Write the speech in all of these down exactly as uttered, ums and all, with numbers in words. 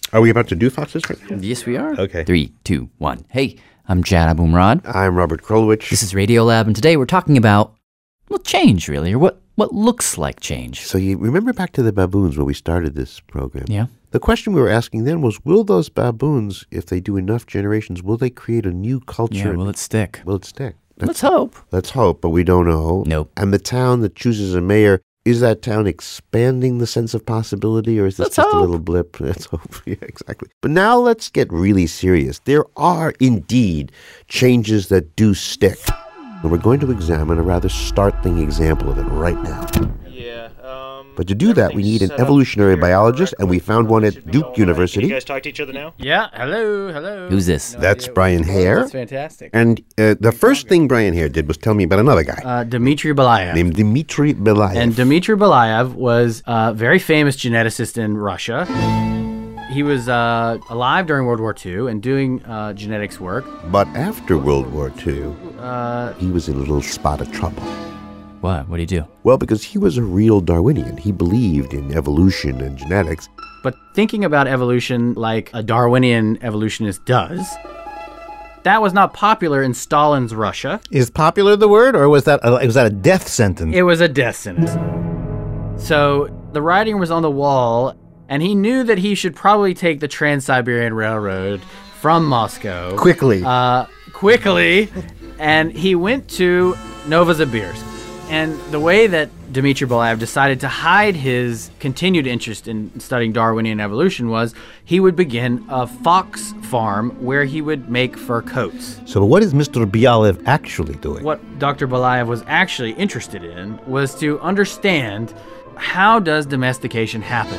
Are we about to do foxes right now? Yes, we are. Okay. Three, two, one. Hey, I'm Jad Abumrad. I'm Robert Krulwich. This is Radiolab, and today we're talking about, well, change, really, or what, what looks like change. So you remember back to the baboons when we started this program? Yeah. The question we were asking then was, will those baboons, if they do enough generations, will they create a new culture? Yeah, will it stick? Will it stick? Let's hope. Let's hope, but we don't know. Nope. And the town that chooses a mayor, is that town expanding the sense of possibility, or is this Let's just hope. a little blip? Let's hope. Yeah, exactly. But now let's get really serious. There are indeed changes that do stick. And we're going to examine a rather startling example of it right now. Yeah. Um, But to do that, we need an evolutionary biologist, and we found one at Duke University. Can you guys talk to each other now? Yeah, hello, hello. Who's this? That's Brian Hare. That's fantastic. And uh, the first thing Brian Hare did was tell me about another guy Uh, Dmitry Belayev. named Dmitry Belayev. And Dmitry Belayev was a very famous geneticist in Russia. He was uh, alive during World War Two and doing uh, genetics work. But after World War Two, Uh, he was in a little spot of trouble. What? What do you do? Well, because he was a real Darwinian. He believed in evolution and genetics. but thinking about evolution like a Darwinian evolutionist does, that was not popular in Stalin's Russia. Is popular the word, or was that a, was that a death sentence? It was a death sentence. So the writing was on the wall, and he knew that he should probably take the Trans-Siberian Railroad from Moscow. Quickly. Uh, quickly. And he went to Novosibirsk. And the way that Dmitry Belayev decided to hide his continued interest in studying Darwinian evolution was he would begin a fox farm where he would make fur coats. So what is Mister Belayev actually doing? What Doctor Belayev was actually interested in was to understand, how does domestication happen?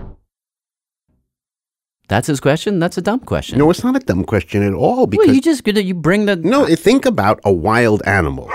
That's his question? That's a dumb question. No, it's not a dumb question at all. Because well, you just you bring the... no, think about a wild animal.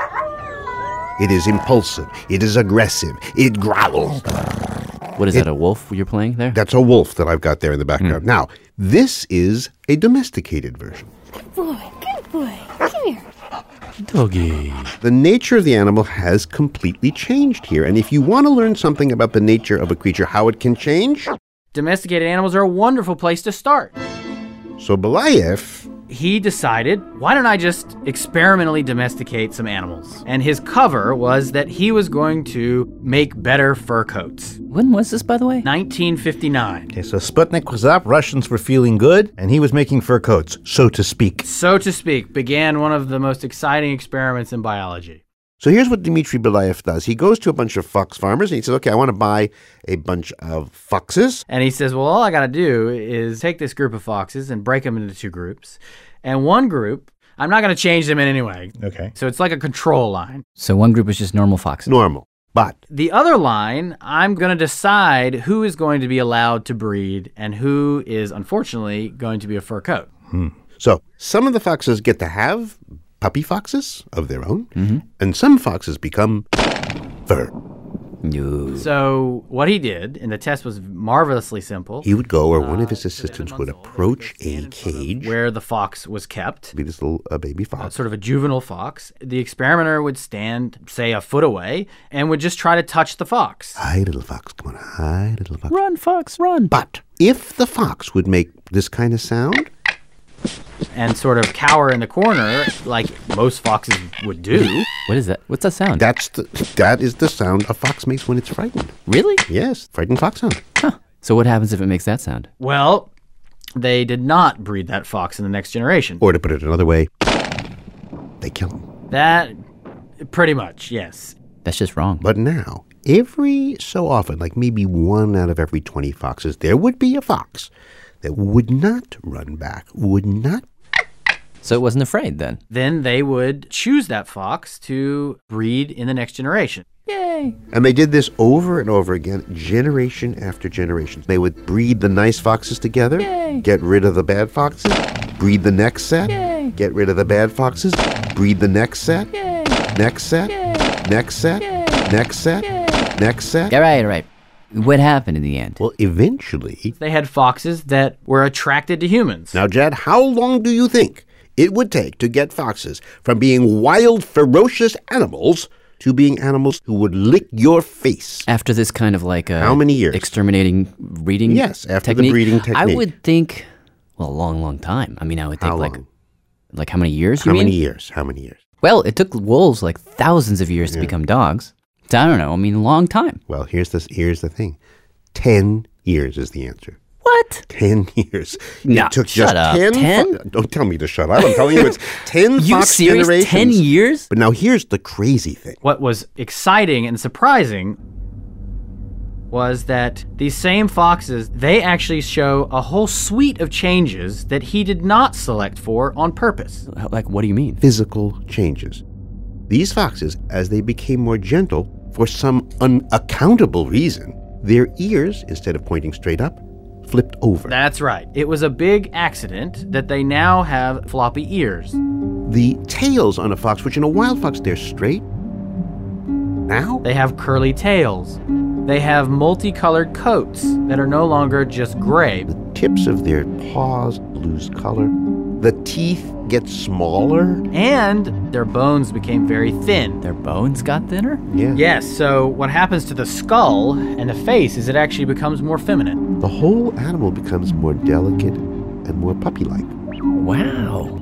It is impulsive. It is aggressive. It growls. What is It- that, a wolf you're playing there? That's a wolf that I've got there in the background. Now, this is a domesticated version. Boy, good boy. Come here. Doggy. The nature of the animal has completely changed here. And if you want to learn something about the nature of a creature, how it can change, Domesticated animals are a wonderful place to start. so Belayev, He decided, why don't I just experimentally domesticate some animals? And his cover was that he was going to make better fur coats. When was this, by the way? nineteen fifty-nine. Okay, so Sputnik was up, Russians were feeling good, and he was making fur coats, so to speak. So to speak, began one of the most exciting experiments in biology. so here's what Dmitry Belayev does. He goes to a bunch of fox farmers and he says, okay, I want to buy a bunch of foxes. And he says, well, all I got to do is take this group of foxes and break them into two groups. And one group, I'm not going to change them in any way. Okay. So it's like a control line. So one group is just normal foxes. Normal. But The other line, I'm going to decide who is going to be allowed to breed and who is, unfortunately, going to be a fur coat. so some of the foxes get to have puppy foxes of their own, and some foxes become fur. No. So what he did, and the test was marvelously simple, He would go, or one of his assistants would approach a cage, where the fox was kept, be this little uh, baby fox. sort of a juvenile fox. The experimenter would stand, say, a foot away and would just try to touch the fox. Hi, little fox, come on, hi, little fox. Run, fox, run. But if the fox would make this kind of sound, And sort of cower in the corner like most foxes would do. What is that? What's that sound? that's the, that is the sound a fox makes when it's frightened. Really? Yes, frightened fox sound. Huh. So what happens if it makes that sound? Well, they did not breed that fox in the next generation. Or to put it another way, they kill him. That, pretty much, yes. That's just wrong. But now, every so often, like maybe one out of every twenty foxes, there would be a fox that would not run back, would not. So it wasn't afraid then? Then they would choose that fox to breed in the next generation. Yay. And they did this over and over again, generation after generation. They would breed the nice foxes together, Yay. get rid of the bad foxes, breed the next set, Yay. get rid of the bad foxes, breed the next set, Yay. next set, Yay. next set, Yay. next set, Yay. next set. All right, all right. What happened in the end? Well, eventually. They had foxes that were attracted to humans. Now, Jad, how long do you think it would take to get foxes from being wild, ferocious animals to being animals who would lick your face. After this kind of like a How many years? exterminating breeding Yes, after the technique, breeding technique. I would think, well, a long, long time. I mean, I would think How like, long? like how many years? How you many mean? years? How many years? Well, it took wolves like thousands of years to become dogs. So I don't know. I mean, a long time. Well, here's this. Here's the thing. Ten years is the answer. What? Ten years. No, it took shut just up. ten. Ten? fo- Don't tell me to shut up. I'm telling you, it's ten You fox serious? generations. Ten years? But now here's the crazy thing. What was exciting and surprising was that these same foxes, they actually show a whole suite of changes that he did not select for on purpose. Like, what do you mean? Physical changes. These foxes, as they became more gentle, for some unaccountable reason, their ears, instead of pointing straight up, flipped over. That's right. It was a big accident that they now have floppy ears. The tails on a fox, which in a wild fox they're straight, now They have curly tails. They have multicolored coats that are no longer just gray. the tips of their paws lose color. The teeth get smaller. And their bones became very thin. Their bones got thinner? Yeah. Yes, so what happens to the skull and the face is it actually becomes more feminine. The whole animal becomes more delicate and more puppy-like. Wow.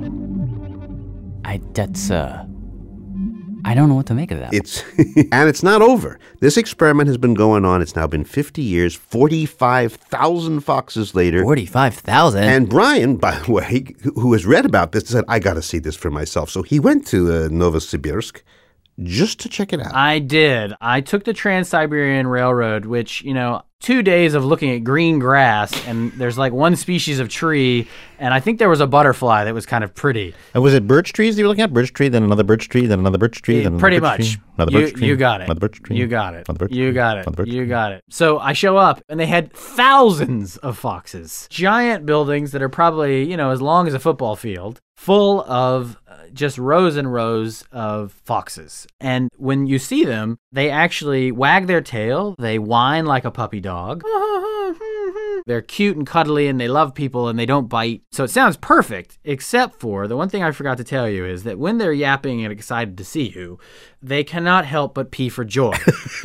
I that's uh I don't know what to make of that. It's and it's not over. This experiment has been going on. It's now been fifty years, forty-five thousand foxes later. Forty-five thousand. And Brian, by the way, who has read about this, said, I got to see this for myself. So he went to uh, Novosibirsk just to check it out. I did. I took the Trans-Siberian Railroad, which, you know, two days of looking at green grass, and there's like one species of tree, and I think there was a butterfly that was kind of pretty. And was it birch trees you were looking at? Birch tree, then another birch tree, then another birch tree, then another Pretty birch much. tree, another You, birch tree, you got it. another birch tree, You got it. another birch You tree, got it. another birch You tree. got it. So I show up, and they had thousands of foxes. Giant buildings that are probably, you know, as long as a football field, full of uh, just rows and rows of foxes. And when you see them, they actually wag their tail. They whine like a puppy dog. They're cute and cuddly and they love people and they don't bite. So it sounds perfect, except for the one thing I forgot to tell you is that when they're yapping and excited to see you, they cannot help but pee for joy.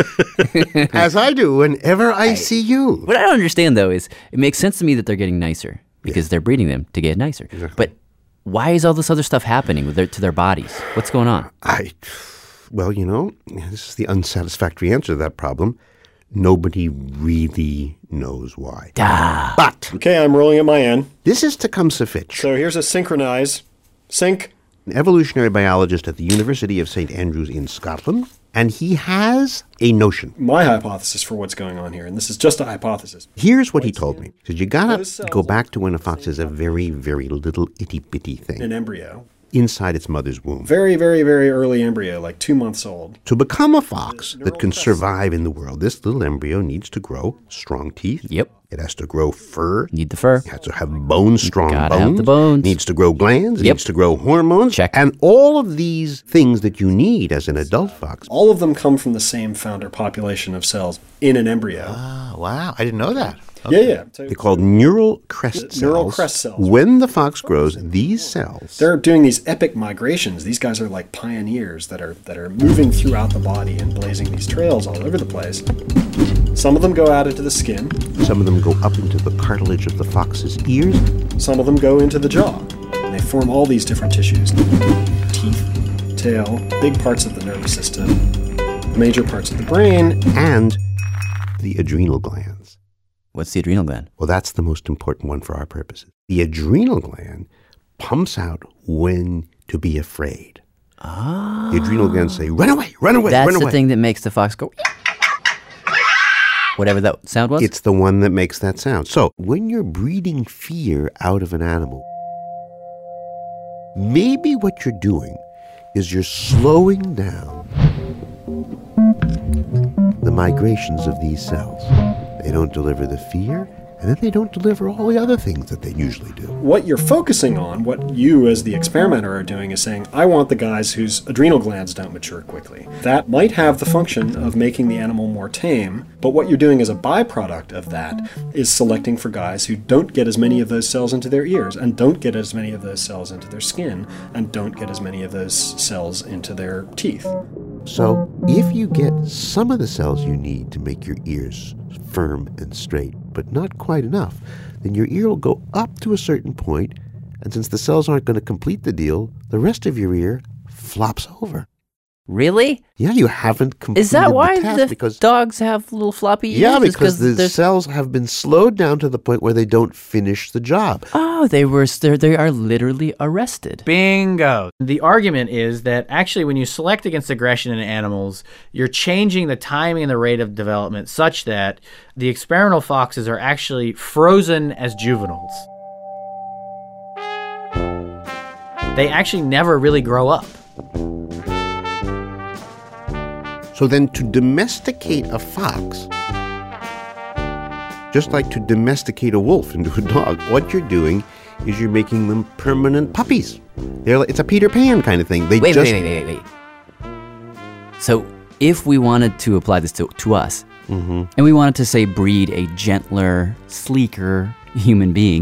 As I do whenever I see you. What I don't understand though is it makes sense to me that they're getting nicer because they're breeding them to get nicer. But why is all this other stuff happening with their, to their bodies? What's going on? I, well, you know, this is the unsatisfactory answer to that problem. Nobody really knows why. Ah. But Okay, I'm rolling at my end. this is Tecumseh Fitch, So here's a synchronize. Sync. an evolutionary biologist at the University of Saint Andrews in Scotland, and he has a notion. My hypothesis for what's going on here, and this is just a hypothesis. Here's what he told me. He said, you gotta Those cells go are back to when a fox is a very, very little itty-bitty thing An embryo. inside its mother's womb. Very, very, very early embryo, like two months old. To become a fox that can crest. survive in the world, this little embryo needs to grow strong teeth. Yep. It has to grow fur. Need the fur. It has to have bones, strong Gotta bones. have the bones. Needs to grow glands. It Yep. needs to grow hormones. Check. And all of these things that you need as an adult fox. All of them come from the same founder population of cells in an embryo. Oh, wow. I didn't know that. Yeah, yeah. So They're called neural crest cells. Neural crest cells. When the fox grows, these cells they're doing these epic migrations. These guys are like pioneers that are that are moving throughout the body and blazing these trails all over the place. Some of them go out into the skin. some of them go up into the cartilage of the fox's ears. Some of them go into the jaw. And they form all these different tissues. Teeth, tail, big parts of the nervous system, major parts of the brain. And the adrenal glands. What's the adrenal gland? Well, that's the most important one for our purposes. The adrenal gland pumps out when to be afraid. Ah. The adrenal glands say, run away, run away, That's run the away. thing that makes the fox go. Whatever that sound was. It's the one that makes that sound. So when you're breeding fear out of an animal, maybe what you're doing is you're slowing down the migrations of these cells. They don't deliver the fear, and then they don't deliver all the other things that they usually do. What you're focusing on, what you as the experimenter are doing, is saying, I want the guys whose adrenal glands don't mature quickly. That might have the function of making the animal more tame, but what you're doing as a byproduct of that is selecting for guys who don't get as many of those cells into their ears, and don't get as many of those cells into their skin, and don't get as many of those cells into their teeth. So if you get some of the cells you need to make your ears firm and straight, but not quite enough, then your ear will go up to a certain point, and since the cells aren't going to complete the deal, the rest of your ear flops over. Really? Yeah, you haven't completed Is that why the task the because dogs have little floppy ears? yeah, Is because the there's- cells have been slowed down to the point where they don't finish the job. Oh, they were they they are literally arrested. Bingo. The argument is that actually when you select against aggression in animals, you're changing the timing and the rate of development such that the experimental foxes are actually frozen as juveniles. They actually never really grow up. So then to domesticate a fox, just like to domesticate a wolf into a dog, what you're doing is you're making them permanent puppies. They're like, it's a Peter Pan kind of thing. They Wait, just wait, wait, wait, wait. So if we wanted to apply this to, to us, mm-hmm. and we wanted to, say, breed a gentler, sleeker human being,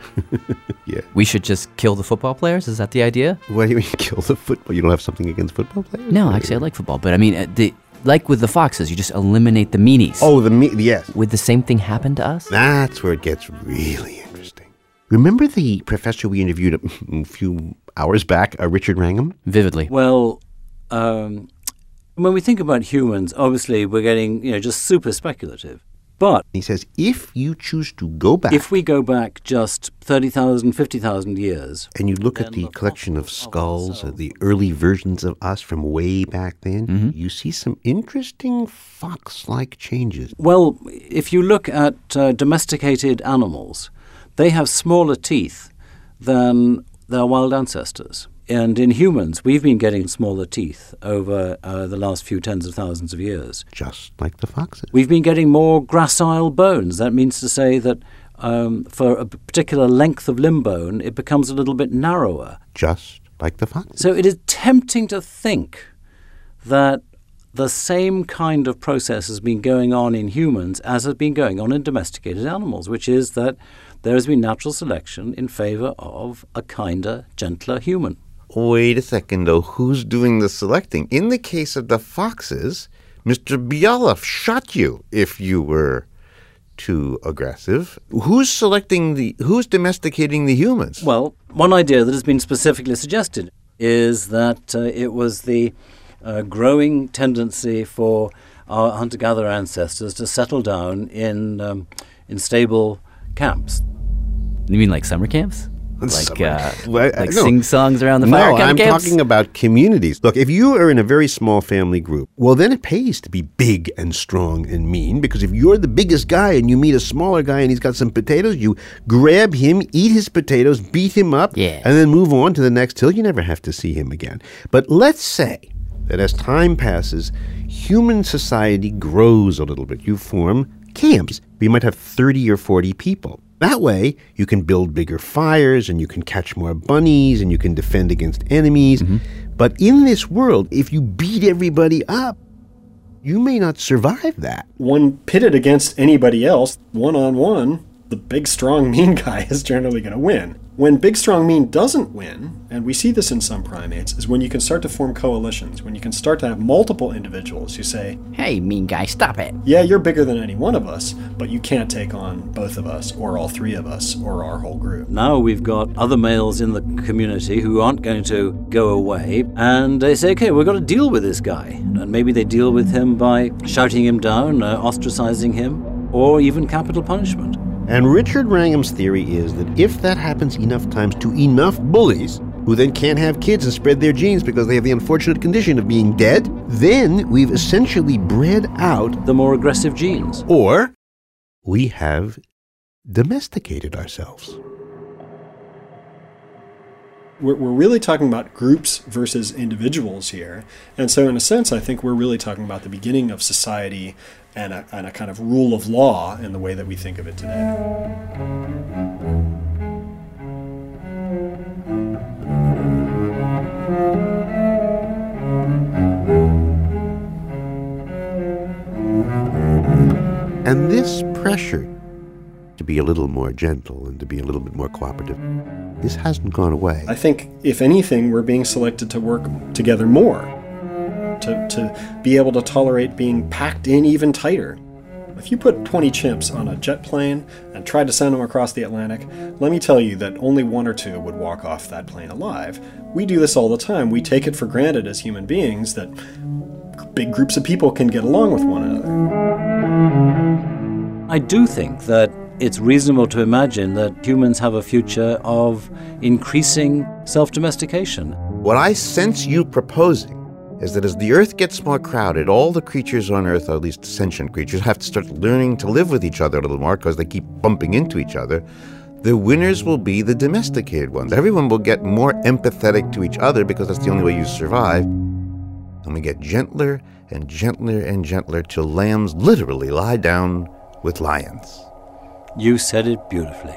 yeah. we should just kill the football players? Is that the idea? What do you mean kill the football? You don't have something against football players? No, actually, I like football. But I mean, uh, the, like with the foxes, you just eliminate the meanies. Oh, the me- yes. Would the same thing happen to us? That's where it gets really interesting. Remember the professor we interviewed a, a few hours back, uh, Richard Wrangham? Vividly. Well, um, when we think about humans, obviously we're getting, you know, just super speculative. But he says if you choose to go back, if we go back just thirty thousand, fifty thousand years, and you look at the collection of skulls, uh, the early versions of us from way back then, Mm-hmm. you see some interesting fox-like changes. well, if you look at uh, domesticated animals, they have smaller teeth than their wild ancestors. And in humans, we've been getting smaller teeth over uh, the last few tens of thousands of years. Just like the foxes. We've been getting more gracile bones. That means to say that um, for a particular length of limb bone, it becomes a little bit narrower. Just like the foxes. So it is tempting to think that the same kind of process has been going on in humans as has been going on in domesticated animals, which is that there has been natural selection in favor of a kinder, gentler human. Wait a second, though. Who's doing the selecting? In the case of the foxes, Mister Bialov shot you if you were too aggressive. Who's selecting the, who's domesticating the humans? Well, one idea that has been specifically suggested is that uh, it was the uh, growing tendency for our hunter-gatherer ancestors to settle down in um, in stable camps. You mean like summer camps? Like Summer- uh, Well, I- like no. sing songs around the No, fire kind of I'm camps? talking about communities. Look, if you are in a very small family group, well, then it pays to be big and strong and mean, because if you're the biggest guy and you meet a smaller guy and he's got some potatoes, you grab him, eat his potatoes, beat him up, Yeah. and then move on to the next hill. You never have to see him again. But let's say that as time passes, human society grows a little bit. You form camps. You might have thirty or forty people. That way, you can build bigger fires, and you can catch more bunnies, and you can defend against enemies. Mm-hmm. But in this world, if you beat everybody up, you may not survive that. When pitted against anybody else, one-on-one, the big, strong, mean guy is generally going to win. When big, strong, mean doesn't win, and we see this in some primates, is when you can start to form coalitions, when you can start to have multiple individuals who say, Hey, mean guy, stop it. yeah, you're bigger than any one of us, but you can't take on both of us, or all three of us, or our whole group. Now we've got other males in the community who aren't going to go away, and they say, okay, we've got to deal with this guy. And maybe they deal with him by shouting him down, uh, ostracizing him, or even capital punishment. And Richard Wrangham's theory is that if that happens enough times to enough bullies, who then can't have kids and spread their genes because they have the unfortunate condition of being dead, then we've essentially bred out, The more aggressive genes. or we have domesticated ourselves. We're, we're really talking about groups versus individuals here. And so in a sense, I think we're really talking about the beginning of society and a, and a kind of rule of law in the way that we think of it today. And this pressure to be a little more gentle and to be a little bit more cooperative, this hasn't gone away. I think, if anything, we're being selected to work together more. to, to be able to tolerate being packed in even tighter. If you put twenty chimps on a jet plane and tried to send them across the Atlantic, let me tell you that only one or two would walk off that plane alive. We do this all the time. We take it for granted as human beings that big groups of people can get along with one another. I do think that it's reasonable to imagine that humans have a future of increasing self-domestication. What I sense you proposing is that as the Earth gets more crowded, all the creatures on Earth, or at least sentient creatures, have to start learning to live with each other a little more because they keep bumping into each other. The winners will be the domesticated ones. Everyone will get more empathetic to each other because that's the only way you survive. And we get gentler and gentler and gentler till lambs literally lie down with lions. You said it beautifully.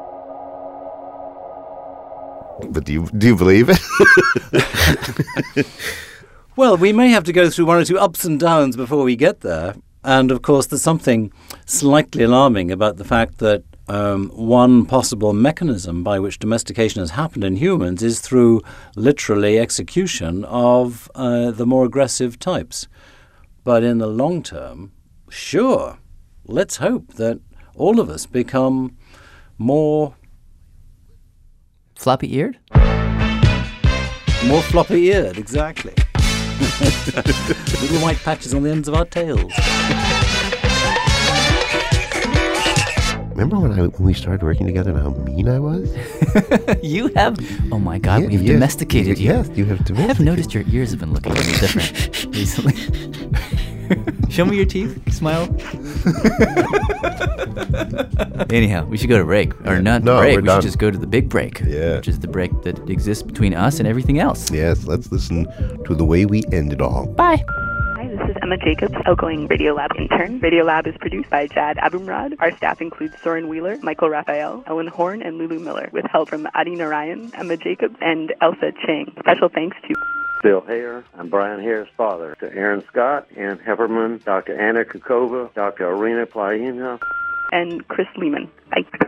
But do you, do you believe it? Well, we may have to go through one or two ups and downs before we get there. And, of course, there's something slightly alarming about the fact that um, one possible mechanism by which domestication has happened in humans is through literally execution of uh, the more aggressive types. But in the long term, sure, let's hope that all of us become more... Floppy-eared? More floppy-eared, exactly. Little white patches on the ends of our tails. Remember when, I, when we started working together and how mean I was? You have... Oh, my God. Yeah, we've yes, domesticated you. Yes, you have domesticated. I have noticed your ears have been looking a little different recently. Show me your teeth. Smile. Anyhow, we should go to break. Or Yeah. not No, break. we're We done. should just go to the big break. Yeah. Which is the break that exists between us and everything else. Yes, let's listen to the way we end it all. Bye. Hi, this is Emma Jacobs, outgoing Radiolab intern. Radiolab is produced by Jad Abumrad. Our staff includes Soren Wheeler, Michael Raphael, Ellen Horn, and Lulu Miller, with help from Adi Narayan, Emma Jacobs, and Elsa Chang. Special thanks to Bill Hare. I'm Brian Hare's father. To Aaron Scott, Ann Hepperman, Doctor Anna Kukova, Doctor Arena Playina, and Chris Lehman. Bye.